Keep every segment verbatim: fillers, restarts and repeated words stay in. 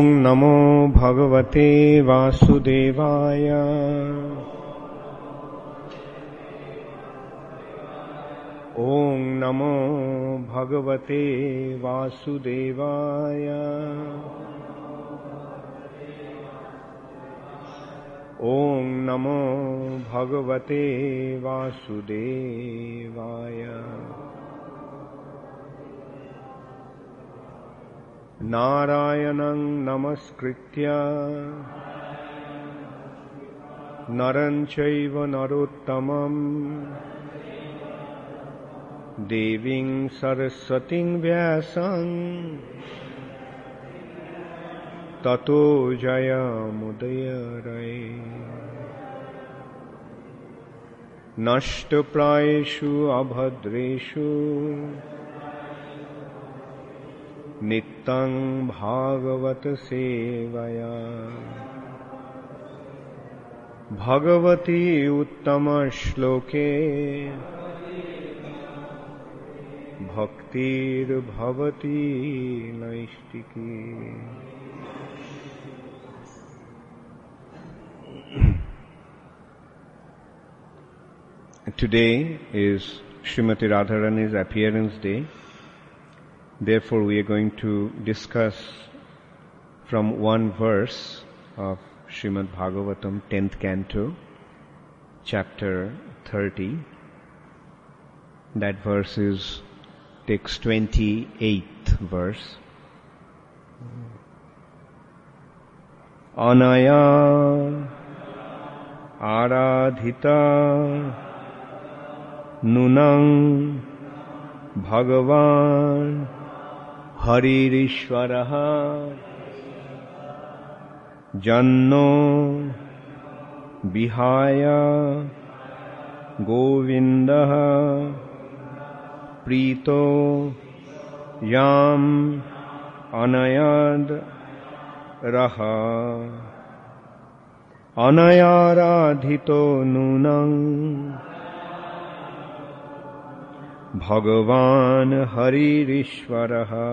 ओम नमो भगवते वासुदेवाय। ओम नमो भगवते वासुदेवाय। ओम नमो भगवते वासुदेवाय। नारायणं नमस्कृत्य नरं चैव नरोत्तमं देवीं सरस्वतीं व्यासं ततो जयमुदीरये। नष्टप्रायेषु अभद्रेषु नित्यं भागवत सेवया। भगवती उत्तम श्लोके भक्तिर्भवती नैष्टिकी। Today is Srimati Radharani's appearance day. Therefore, we are going to discuss from one verse of Srimad Bhagavatam, tenth canto, chapter thirty. That verse is, takes twenty-eighth verse. Anaya aradhita nunang Bhagavan Haririshvaraha Janno Bihaya Govindaha Prito Yam Anayad Raha Anayaradhito Nunang Bhagavan Haririshvaraha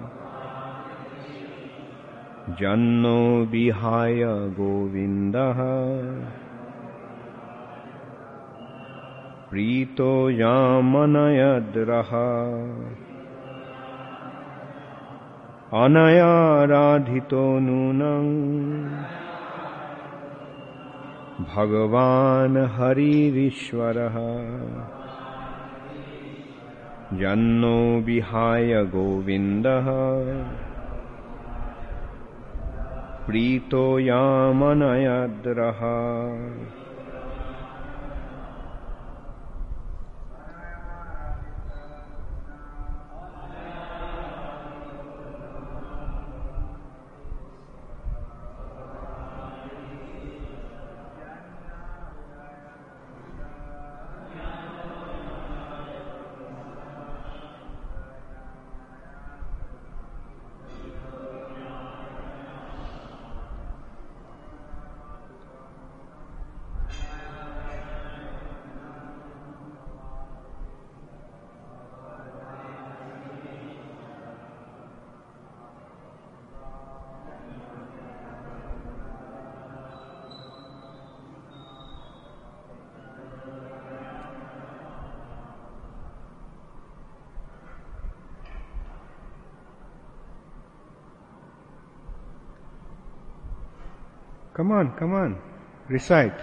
Janno Bihaya Govindaha Prito Yamanayadraha Anayaradhito Nunang Bhagavan Haririshvaraha Janno Bihaya Govindaha Prito Yamanayadraha. Come on, come on, recite.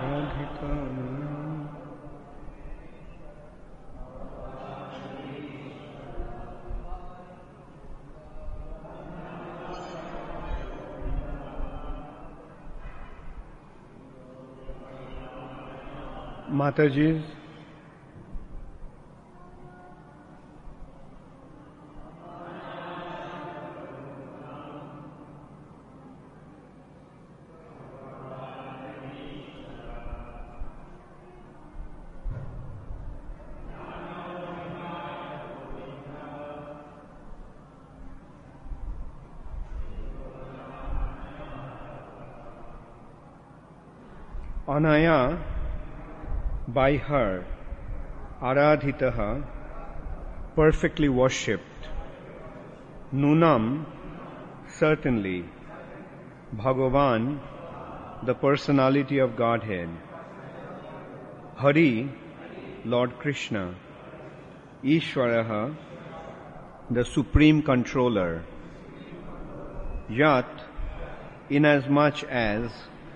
Mataji's, Anaya, by her, Aradhitaha, perfectly worshipped, Nunam, certainly, Bhagavan, the personality of Godhead, Hari, Lord Krishna, Ishvaraha, the supreme controller, Yat, inasmuch as,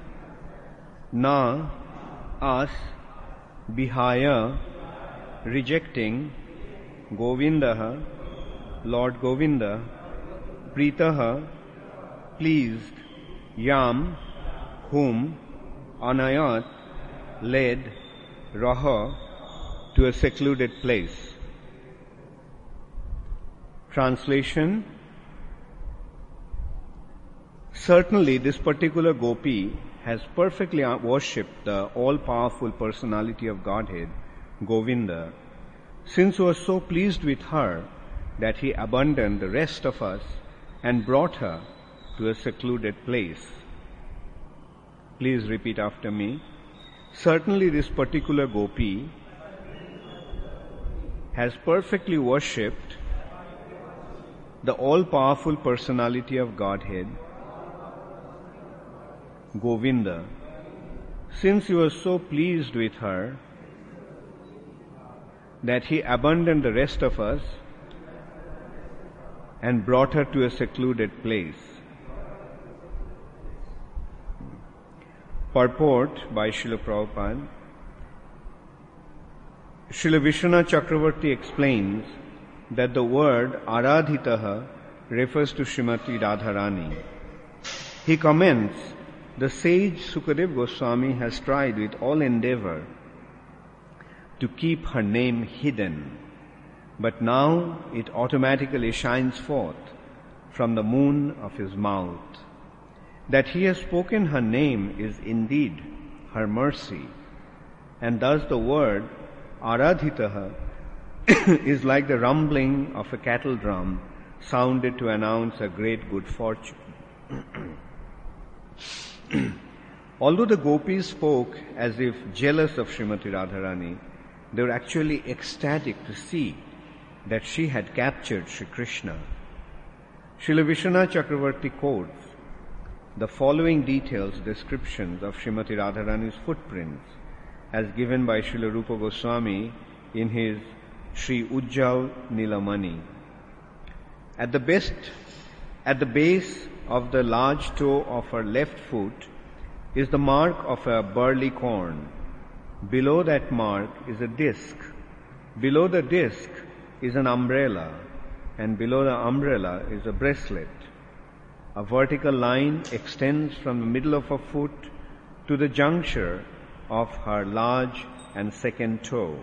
Na, us, Bihaya, rejecting, Govindaha, Lord Govinda, Pritaha, pleased, Yam, whom, Anayat, led, Raha, to a secluded place. Translation: certainly this particular gopi has perfectly worshipped the all-powerful personality of Godhead, Govinda, since he was so pleased with her that he abandoned the rest of us and brought her to a secluded place. Please repeat after me. Certainly this particular gopi has perfectly worshipped the all-powerful personality of Godhead, Govinda, since he was so pleased with her that he abandoned the rest of us and brought her to a secluded place. Purport by Srila Prabhupada. Srila Vishwanath Chakravarti explains that the word Aradhitaha refers to Srimati Radharani. He comments, the sage Sukadev Goswami has tried with all endeavor to keep her name hidden, but now it automatically shines forth from the moon of his mouth. That he has spoken her name is indeed her mercy, and thus the word Aradhitaha is like the rumbling of a cattle drum sounded to announce a great good fortune. Although the gopis spoke as if jealous of Srimati Radharani, they were actually ecstatic to see that she had captured Sri Krishna. Srila Vishwanath Chakravarti quotes the following details descriptions of Srimati Radharani's footprints as given by Srila Rupa Goswami in his Sri Ujjav Nilamani. At the best, at the base of the large toe of her left foot is the mark of a barley corn. Below that mark is a disc. Below the disc is an umbrella, and below the umbrella is a bracelet. A vertical line extends from the middle of her foot to the juncture of her large and second toe.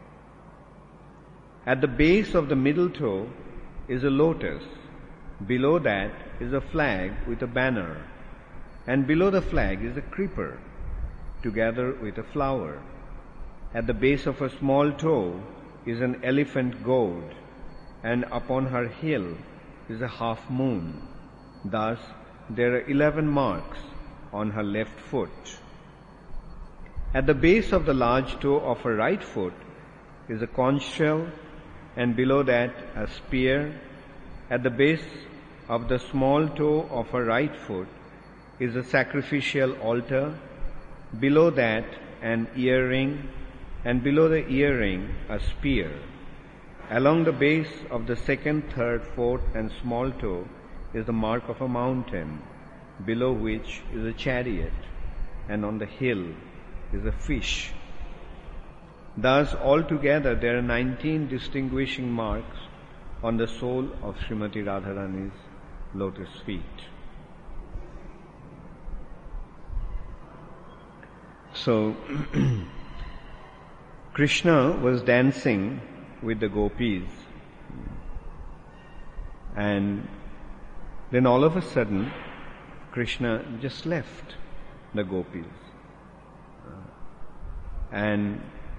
At the base of the middle toe is a lotus. Below that is a flag with a banner, and below the flag is a creeper, together with a flower. At the base of her small toe is an elephant goad, and upon her heel is a half moon. Thus, there are eleven marks on her left foot. At the base of the large toe of her right foot is a conch shell, and below that a spear. At the base of the small toe of her right foot is a sacrificial altar, below that an earring, and below the earring a spear. Along the base of the second, third, fourth and small toe is the mark of a mountain, below which is a chariot, and on the hill is a fish. Thus, altogether, there are nineteen distinguishing marks on the sole of Srimati Radharani's lotus feet. So, Krishna was dancing with the gopis, and then all of a sudden, Krishna just left the gopis. And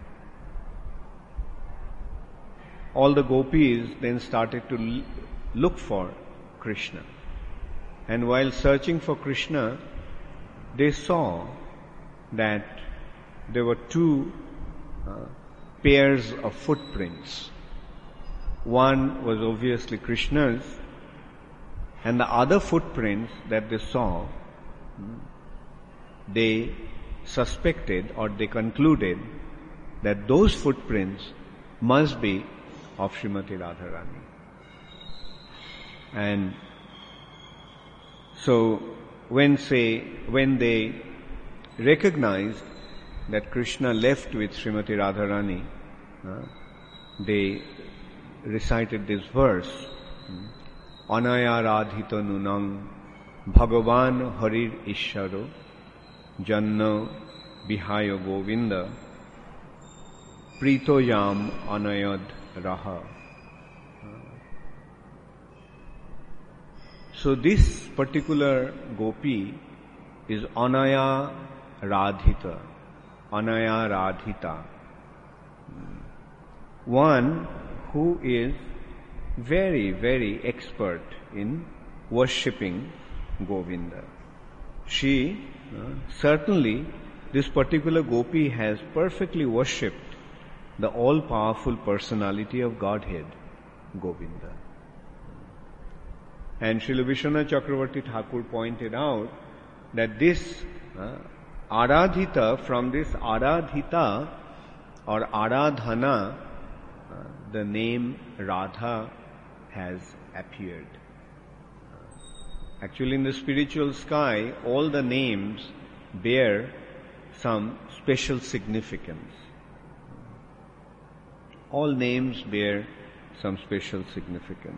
all the gopis then started to l- look for Krishna. And while searching for Krishna, they saw that there were two uh, pairs of footprints. One was obviously Krishna's, and the other footprints that they saw, they suspected or they concluded that those footprints must be of Srimati Radharani. And so when say when they recognized that Krishna left with Srimati Radharani, uh, they recited this verse, Anaya Radhita Nunam Bhagavan Harir Isharo Janna Vihayo Govinda Pritoyam Anayad Raha. So this particular gopi is Anaya Radhita. Anaya Radhita. One who is very, very expert in worshipping Govinda. She, uh, certainly, this particular gopi has perfectly worshipped the all-powerful personality of Godhead, Govinda. And Srila Vishwanath Chakravarti Thakur pointed out that this uh, Aradhita, from this Aradhita or Aradhana, uh, the name Radha has appeared. Actually, in the spiritual sky, all the names bear some special significance. All names bear some special significance.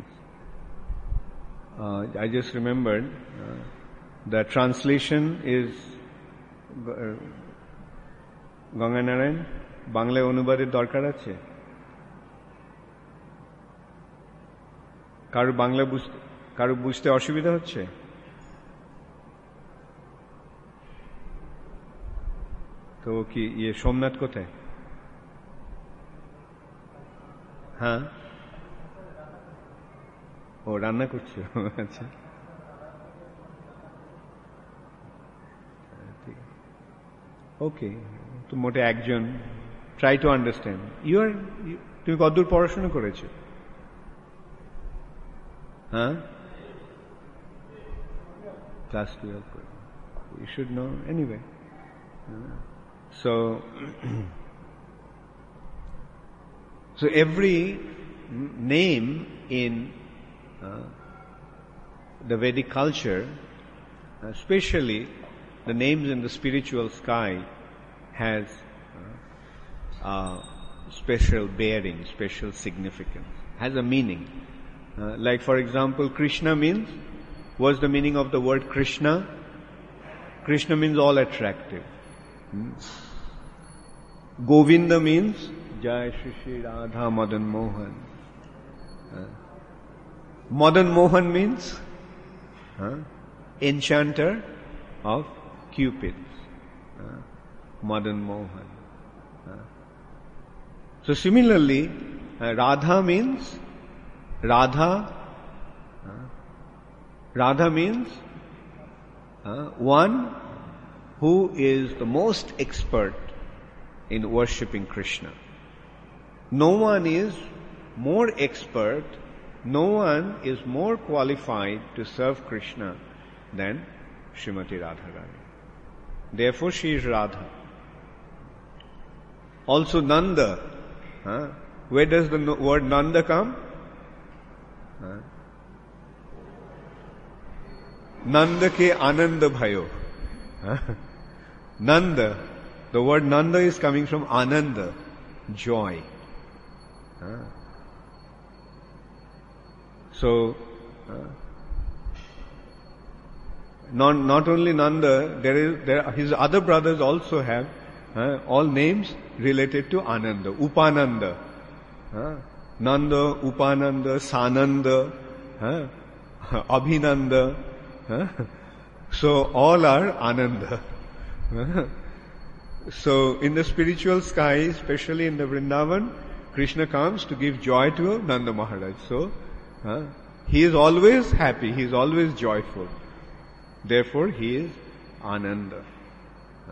Uh, I just remembered, uh, the translation is uh, Ganga Narayan, Bangla অনুবাদের দরকার আছে? কারো বাংলা বুঝতে কারো বুঝতে অসুবিধা হচ্ছে? তো কি ইয়ে সোমনাথ কোথায়? হ্যাঁ, ও রান্না করছে। আচ্ছা, ওকে। তো মোটে একজন। Try to understand. You are তুমি কতদূর পড়াশোনা করেছো? হ্যাঁ, class twelve. You should know anyway. So, so every name in uh, the Vedic culture, especially the names in the spiritual sky, has uh, uh, special bearing, special significance, has a meaning. Uh, like for example, Krishna means, what's the meaning of the word Krishna? Krishna means all attractive. Hmm? Govinda means Jai Shri Shri Radha Madan Mohan. Uh, Madan Mohan means uh, enchanter of Cupids. Uh, Madan Mohan. Uh, so similarly, uh, Radha means Radha. Uh, Radha means uh, one who is the most expert in worshipping Krishna. No one is more expert, no one is more qualified to serve Krishna than Srimati Radharani. Therefore she is Radha. Also Nanda. Huh? Where does the word Nanda come? Huh? Nanda ke ananda bhayo. Huh? Nanda, The word Nanda is coming from Ananda, joy. Uh, so, uh, not, not only Nanda, there is, there, his other brothers also have uh, all names related to Ananda, Upananda. Uh, Nanda, Upananda, Sananda, uh, Abhinanda. Uh, so all are Ananda. Uh, so in the spiritual sky, especially in the Vrindavan, Krishna comes to give joy to Nanda Maharaj. So uh, he is always happy, he is always joyful. Therefore he is Ananda. Uh,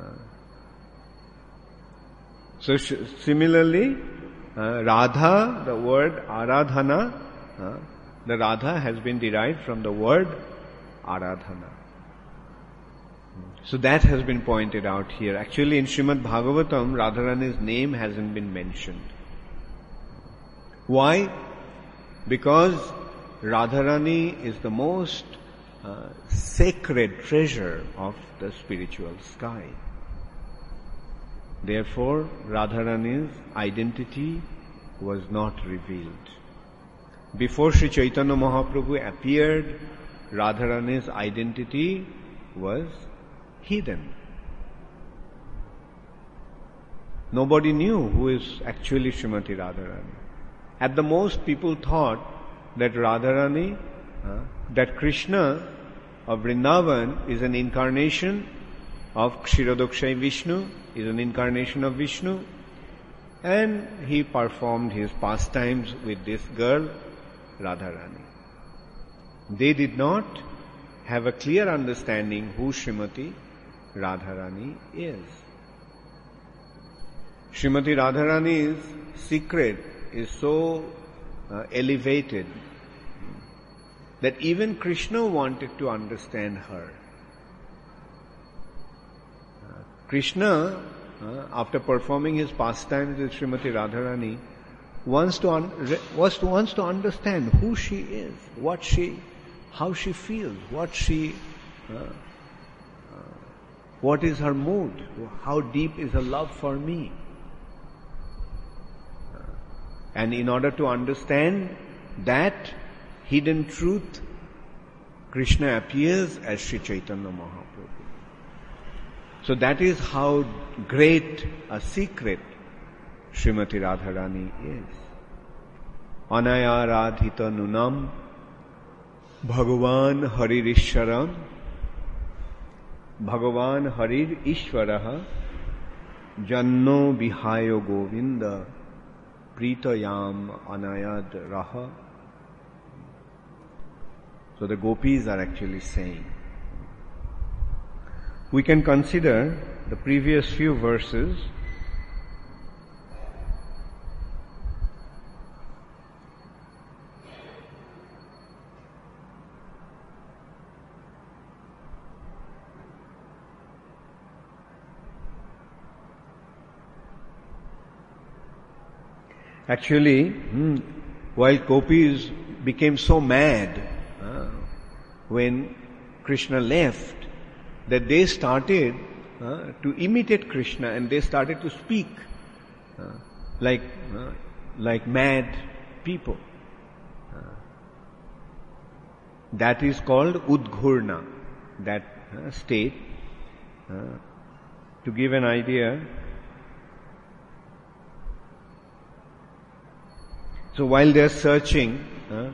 so sh- similarly, uh, Radha, the word Aradhana, uh, the Radha has been derived from the word Aradhana. So that has been pointed out here. Actually in Srimad Bhagavatam, Radharani's name hasn't been mentioned. Why? Because Radharani is the most uh, sacred treasure of the spiritual sky. Therefore, Radharani's identity was not revealed. Before Sri Chaitanya Mahaprabhu appeared, Radharani's identity was hidden. Nobody knew who is actually Srimati Radharani. At the most, people thought that Radharani, uh, that Krishna of Vrindavan is an incarnation of Kshirodakshay Vishnu, is an incarnation of Vishnu, and he performed his pastimes with this girl, Radharani. They did not have a clear understanding who Srimati Radharani is. Srimati Radharani's secret is so uh, elevated that even Krishna wanted to understand her. Uh, Krishna, uh, after performing his pastimes with Srimati Radharani, wants to un- was to, wants to understand who she is, what she, how she feels, what she, uh, uh, what is her mood, how deep is her love for me. Uh, and in order to understand that hidden truth, Krishna appears as Sri Chaitanya Mahaprabhu. So that is how great a secret Srimati Radharani is. Anayaradhita nunam Bhagavan Haririshwaram Bhagavan Harir Ishwaraha Janno Vihayo Govinda Pritayam Anayad Raha. So the gopis are actually saying. We can consider the previous few verses. Actually, hmm, while gopis became so mad uh, when Krishna left, that they started uh, to imitate Krishna and they started to speak uh, like uh, like mad people. Uh, that is called Udghurna, that uh, state. Uh, to give an idea, so while they are searching, uh,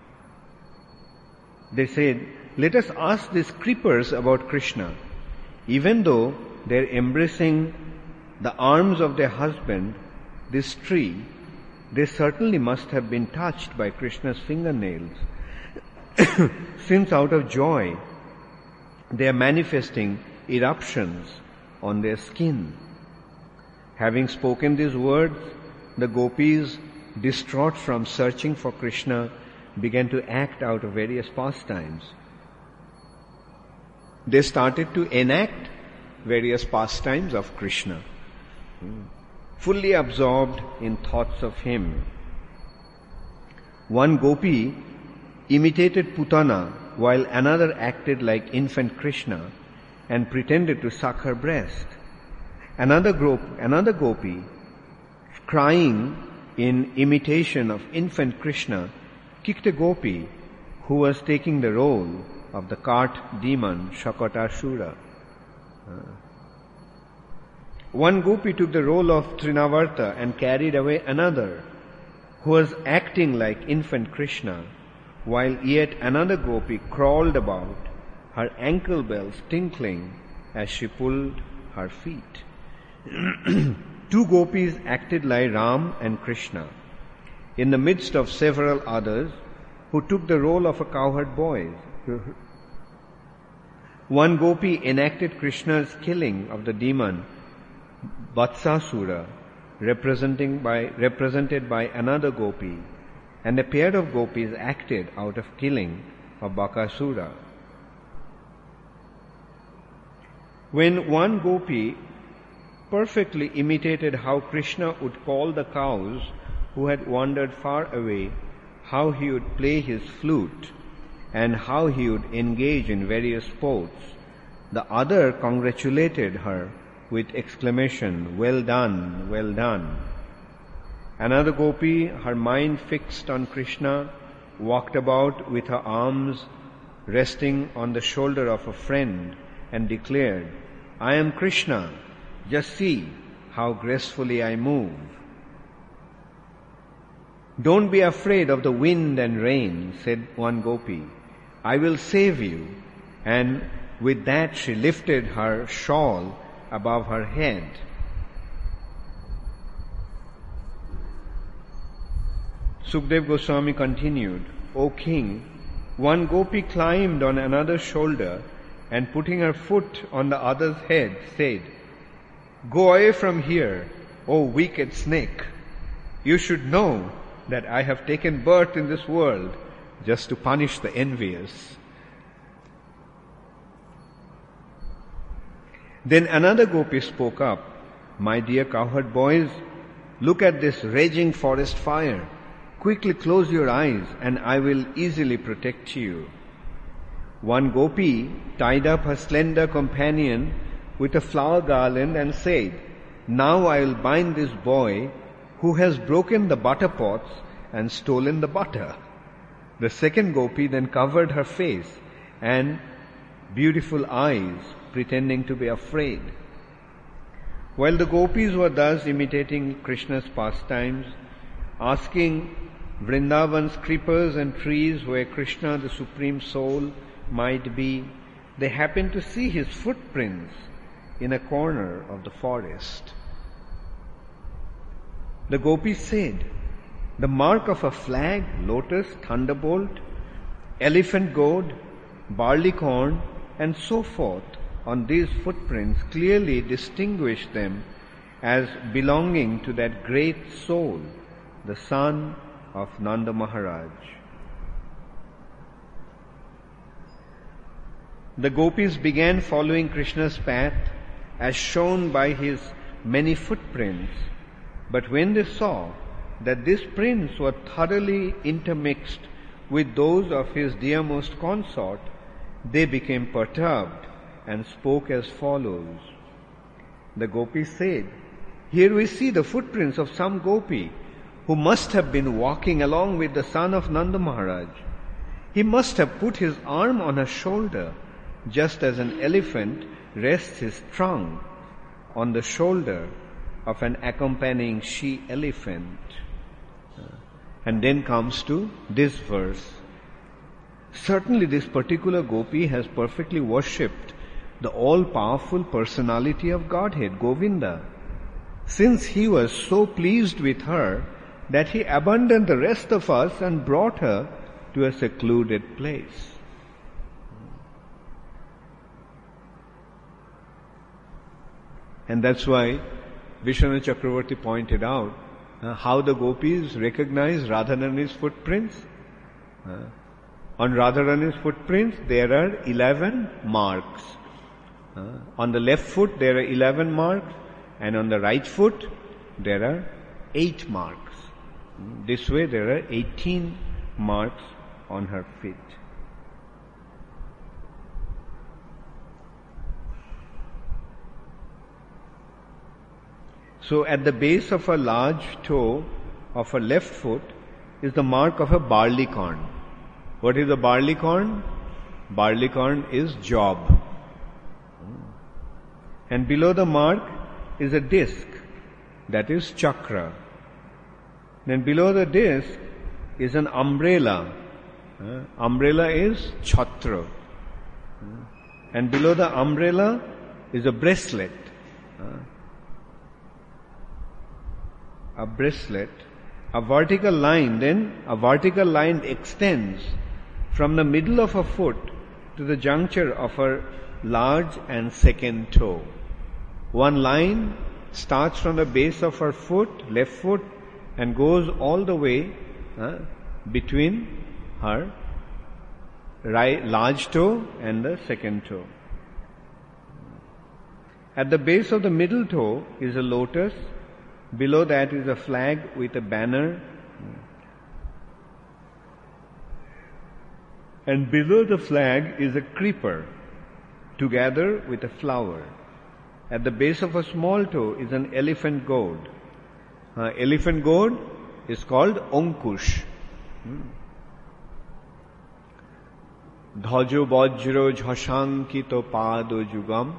they said, let us ask these creepers about Krishna. Even though they are embracing the arms of their husband, this tree, they certainly must have been touched by Krishna's fingernails, since out of joy they are manifesting eruptions on their skin. Having spoken these words, the gopis, distraught from searching for Krishna, began to act out of various pastimes. They started to enact various pastimes of Krishna, fully absorbed in thoughts of him. One gopi imitated Putana, while another acted like infant Krishna and pretended to suck her breast. Another, group, another gopi, crying in imitation of infant Krishna, kicked a gopi who was taking the role of the cart demon Shakatasura. Uh, one gopi took the role of Trinavarta and carried away another who was acting like infant Krishna, while yet another gopi crawled about, her ankle bells tinkling as she pulled her feet. Two gopis acted like Ram and Krishna, in the midst of several others who took the role of a cowherd boy. One gopi enacted Krishna's killing of the demon Vatsasura, representing by, represented by another gopi, and a pair of gopis acted out of killing of Bakasura. When one gopi perfectly imitated how Krishna would call the cows who had wandered far away, how he would play his flute, and how he would engage in various sports, the other congratulated her with exclamation, "Well done, well done." Another gopi, her mind fixed on Krishna, walked about with her arms resting on the shoulder of a friend and declared, "I am Krishna, just see how gracefully I move." "Don't be afraid of the wind and rain," said one gopi. "I will save you." And with that she lifted her shawl above her head. Sukdev Goswami continued, "O king, one gopi climbed on another's shoulder and putting her foot on the other's head said, 'Go away from here, O wicked snake. You should know that I have taken birth in this world just to punish the envious.' Then another gopi spoke up, 'My dear cowherd boys, look at this raging forest fire. Quickly close your eyes and I will easily protect you.' One gopi tied up her slender companion with a flower garland and said, 'Now I will bind this boy who has broken the butter pots and stolen the butter.' The second gopi then covered her face and beautiful eyes, pretending to be afraid. While the gopis were thus imitating Krishna's pastimes, asking Vrindavan's creepers and trees where Krishna, the Supreme Soul, might be, they happened to see his footprints in a corner of the forest. The gopis said, 'The mark of a flag, lotus, thunderbolt, elephant goad, barley corn, and so forth on these footprints clearly distinguish them as belonging to that great soul, the son of Nanda Maharaj.' The gopis began following Krishna's path as shown by his many footprints, but when they saw that these prints were thoroughly intermixed with those of his dearmost consort, they became perturbed and spoke as follows. The gopis said, 'Here we see the footprints of some gopi who must have been walking along with the son of Nanda Maharaj. He must have put his arm on her shoulder, just as an elephant rests his trunk on the shoulder of an accompanying she-elephant.' And then comes to this verse. Certainly this particular gopi has perfectly worshipped the all-powerful personality of Godhead, Govinda, since he was so pleased with her that he abandoned the rest of us and brought her to a secluded place. And that's why Vishwanath Chakravarti pointed out uh, how the gopis recognized Radharani's footprints. Uh, on Radharani's footprints there are eleven marks. Uh, on the left foot there are eleven marks, and on the right foot there are eight marks. This way there are eighteen marks on her feet. So at the base of her large toe of her left foot is the mark of a barley corn. What is a barley corn? Barley corn is Job. And below the mark is a disc, that is chakra. Then below the disc is an umbrella. Uh, umbrella is chhatra. Uh, and below the umbrella is a bracelet. Uh, a bracelet. A vertical line, then a vertical line extends from the middle of her foot to the juncture of her large and second toe. One line starts from the base of her foot, left foot, and goes all the way uh, between her right large toe and the second toe. At the base of the middle toe is a lotus. Below that is a flag with a banner. And below the flag is a creeper together with a flower. At the base of a small toe is an elephant goad. Uh, elephant goad is called Ankush. Dhajo Vajro Jhashankito Pado Jugam.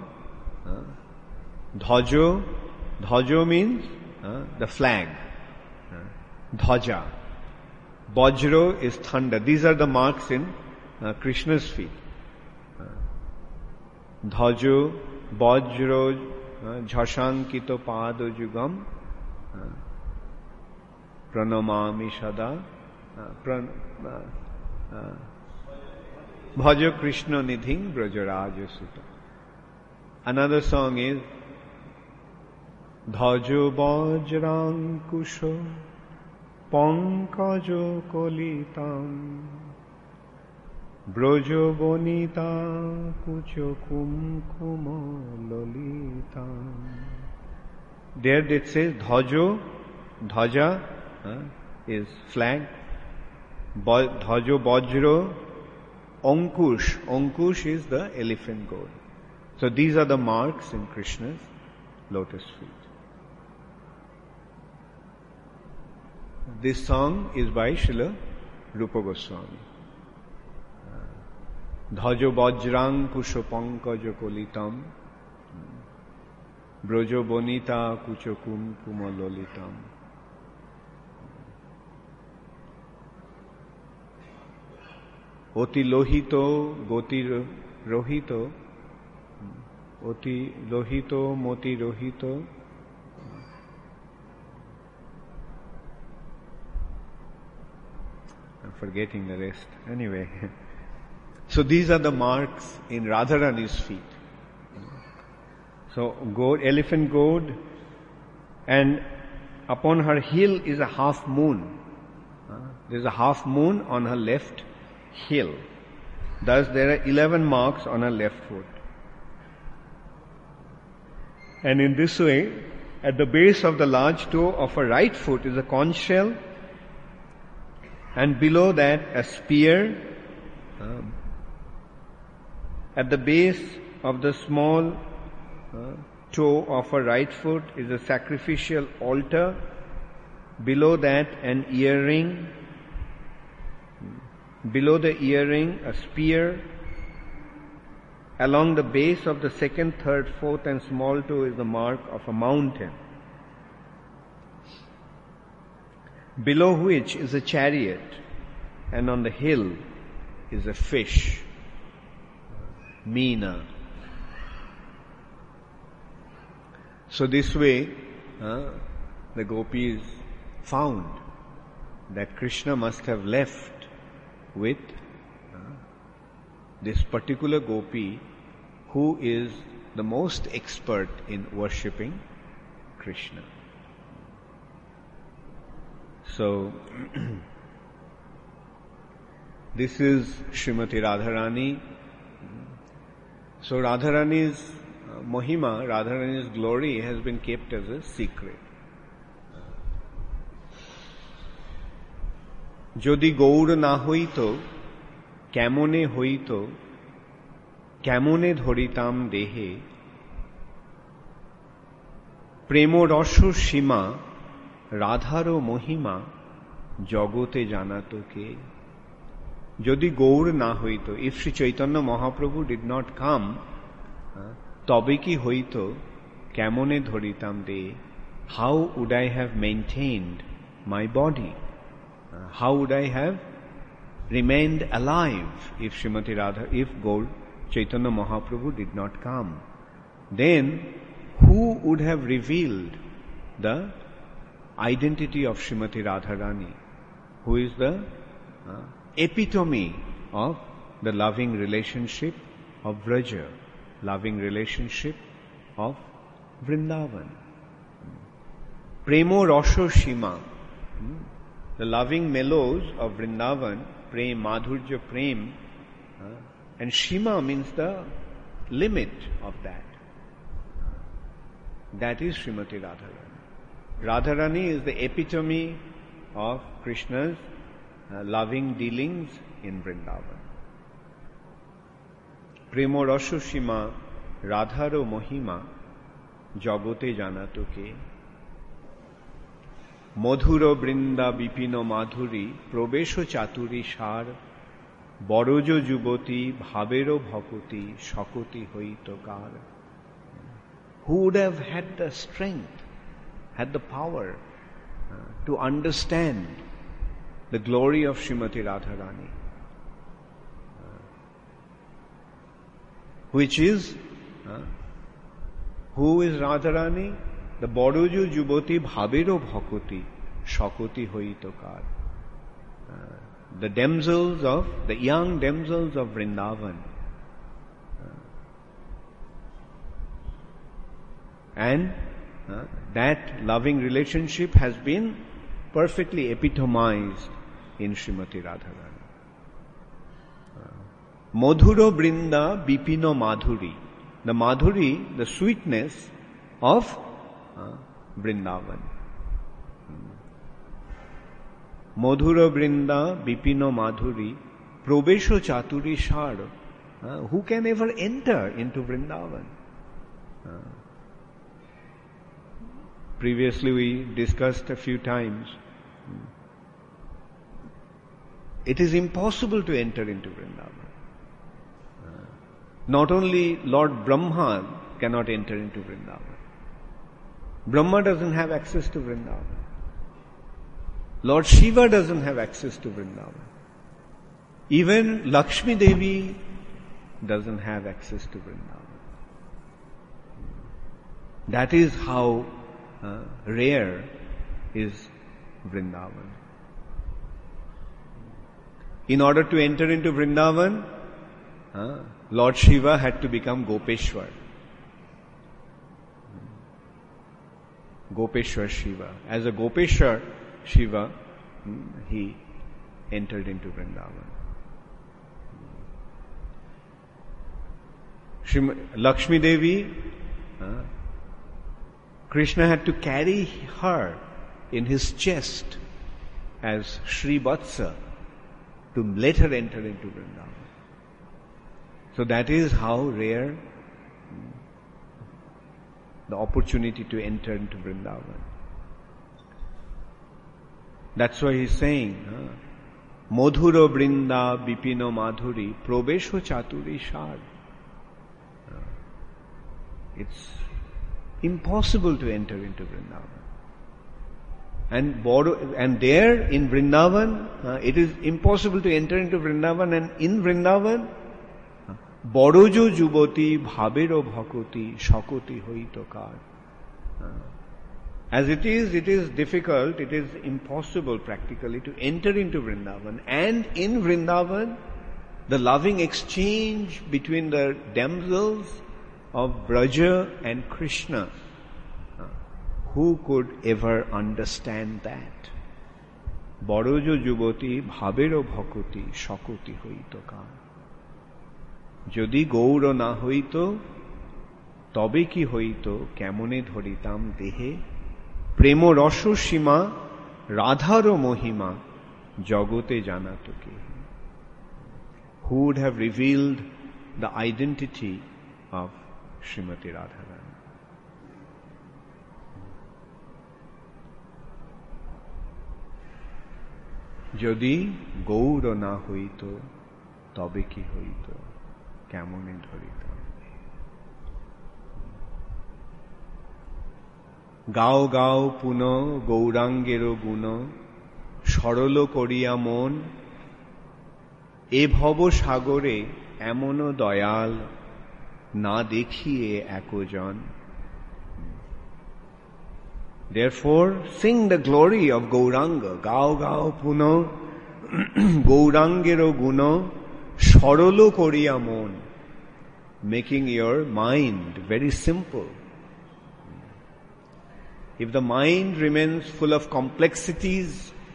Dhajo, Dhajo means uh, the flag. Uh, Dhaja. Vajro is thunder. These are the marks in uh, Krishna's feet. Uh, Dhajo, Vajro, Jhashankito Pado Jugam. Pranamami Sada. Bhajo Krishna Nidhing Brajaraja Sutta. Another song is Dhajo Vajrankusho Pankajo Kolitam Brojo Bonita Kucho Kumkumo Lolitam. There it says Dhajo, Dhaja uh, is flag, Dhajo Vajro, Ankush. Ankush is the elephant goad. So these are the marks in Krishna's lotus feet. This song is by Srila Rupa Goswami. Dhajo Vajrang Kusho Pankajo Kolitam Brojo Bonita Kucho Kumkuma Lolitam. Oti Lohito Goti Rohito Oti Lohito Moti Rohito. I'm forgetting the rest. Anyway. So these are the marks in Radharani's feet. So goad, elephant goad, and upon her heel is a half moon. There is a half moon on her left heel. Thus there are eleven marks on her left foot. And in this way, at the base of the large toe of her right foot is a conch shell, and below that a spear. Um, At the base of the small uh, toe of her right foot is a sacrificial altar. Below that an earring. Below the earring a spear. Along the base of the second, third, fourth and small toe is the mark of a mountain. Below which is a chariot, and on the hill is a fish. Meena. So this way, uh, the gopis found that Krishna must have left with uh, this particular gopi who is the most expert in worshipping Krishna. So, this is Srimati Radharani. So Radharani's uh, Mahima, Radharani's glory has been kept as a secret. Jodi Gaur na hoito, kemone hoito, kemone dhoritam dehe, প্রেম রস সীমা রাধার মহিমা জগতে জানাতো কে? যদি গৌর না হইত, if Sri Chaitanya Mahaprabhu did not come, তবে কি হইত কেমনে ধরিতাম দে? How would I have maintained my body? How would I have remained alive if Srimati Radha, if Gaur Chaitanya Mahaprabhu did not come? Then who would have revealed the identity of Srimati Radharani, who is the uh, epitome of the loving relationship of Vraja, loving relationship of Vrindavan. Premo Rasho Shima, the loving mellows of Vrindavan, Prem, Madhurja Prem, uh, and Shima means the limit of that. That is Srimati Radharani. Radharani is the epitome of Krishna's uh, loving dealings in Vrindavan. Premo Rasho Shima Radharo Mohima Jagote Janato Ke. মধুর বৃন্দা বিপিন মাধুরী প্রবেশ চাতুরী সার বরজ যুবতী ভাবেরও ভকতি শকতি হইত কার? Who would have had the strength, had the power uh, to understand the glory of Srimati Radharani, uh, which is uh, who is Radharani? The Borojo Juboti Bhavero Bhakoti Shakoti Hoitokar. The damsels of, the young damsels of Vrindavan. Uh, and uh, that loving relationship has been perfectly epitomized in Srimati Radharani. Madhuro Brinda Bipino Madhuri. The Madhuri, the sweetness of Uh, Vrindavan. Madhura Brinda Bipino Madhuri Probesho Chaturi Shar. Uh, who can ever enter into Vrindavan? Uh, previously we discussed a few times. It is impossible to enter into Vrindavan. Uh, not only Lord Brahma cannot enter into Vrindavan. Brahma doesn't have access to Vrindavan. Lord Shiva doesn't have access to Vrindavan. Even Lakshmi Devi doesn't have access to Vrindavan. That is how uh, rare is Vrindavan. In order to enter into Vrindavan, uh, Lord Shiva had to become Gopeshwar. Gopeshwar Shiva. As a Gopeshwar Shiva, he entered into Vrindavan. Shri Lakshmi Devi, uh, Krishna had to carry her in his chest as Shri Vatsa to let her enter into Vrindavan. So that is how rare the opportunity to enter into Vrindavan. That's why he's saying, Madhuro Brinda Bipino Madhuri Probesho Chaturi Shar. It's impossible to enter into Vrindavan. And, and there in Vrindavan, uh, it is impossible to enter into Vrindavan, and in Vrindavan, Borojo Juboti Bhavero Bhakoti Shakoti Hoitokar. As it is, it is difficult, it is impossible practically to enter into Vrindavan. And in Vrindavan, the loving exchange between the damsels of Braja and Krishna, who could ever understand that? Borojo Juboti Bhavero Bhakoti Shakoti Hoitokar. যদি গৌর না হইত তবে কি হইত কেমনে ধরিতাম দেহে প্রেম রস সীমা রাধারও মহিমা জগতে জানাত কে? Who would have revealed the identity of Srimati Radharani? যদি গৌর না হইত তবে কি হইত, কেমনে ধরিত। গাও গাও পুন গৌরাঙ্গের গুণ, সরল করিয়া মন, এ ভব সাগরে এমন দয়াল, না দেখিয়ে একজন। Therefore, sing the glory of Gauranga. Gao gao puno Gaurangero guno sorolo koriya mon, making your mind very simple. If the mind remains full of complexities,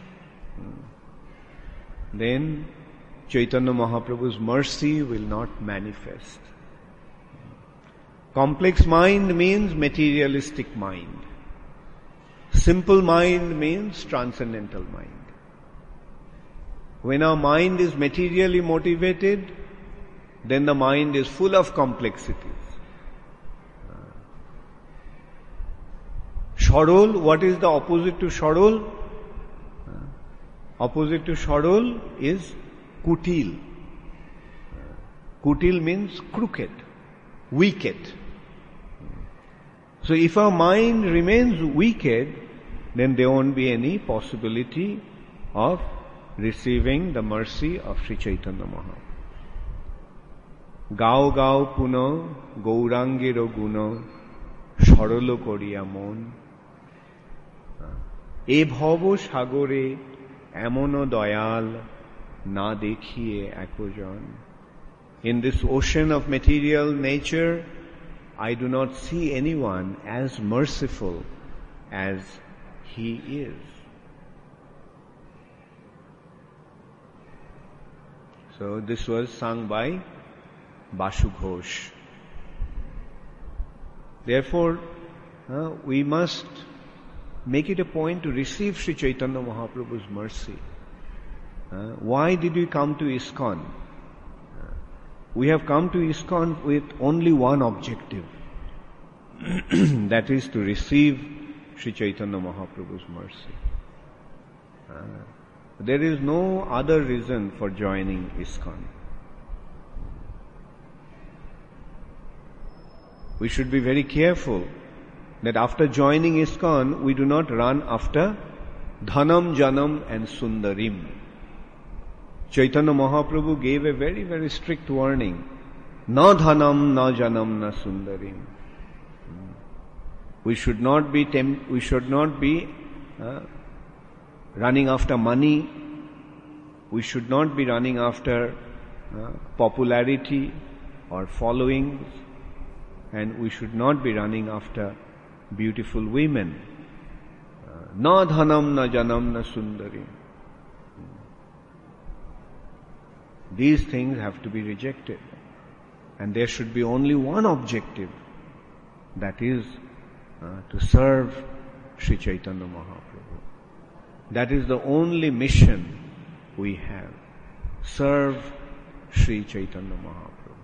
then Chaitanya Mahaprabhu's mercy will not manifest. Complex mind means materialistic mind. Simple mind means transcendental mind. When our mind is materially motivated, then the mind is full of complexities. Sharol, what is the opposite to Sharol? Opposite to Sharol is Kutil. Kutil means crooked, wicked. So if our mind remains wicked, then there won't be any possibility of receiving the mercy of Sri Chaitanya Mahaprabhu. Gao gao puno gaurangero guno sorolo koriya mon, e bhavo sagore এমনও দয়াল, না দেখিয়ে একজন. In this ocean of material nature, I do not see anyone as merciful as he is. So this was sung by Basu Ghosh. Therefore, uh, we must make it a point to receive Sri Chaitanya Mahaprabhu's mercy. Uh, why did we come to ISKCON? Uh, we have come to ISKCON with only one objective. That is to receive Sri Chaitanya Mahaprabhu's mercy. Uh, there is no other reason for joining ISKCON. We should be very careful that after joining ISKCON, we do not run after Dhanam, Janam and Sundarim. Chaitanya Mahaprabhu gave a very, very strict warning. Na Dhanam, na Janam, na Sundarim. We should not be temp- we should not be uh, running after money. We should not be running after uh, popularity or followings, and we should not be running after beautiful women. Na dhanam, na janam, na sundarim. These things have to be rejected. And there should be only one objective, that is uh, to serve Sri Chaitanya Mahaprabhu. That is the only mission we have. Serve Sri Chaitanya Mahaprabhu.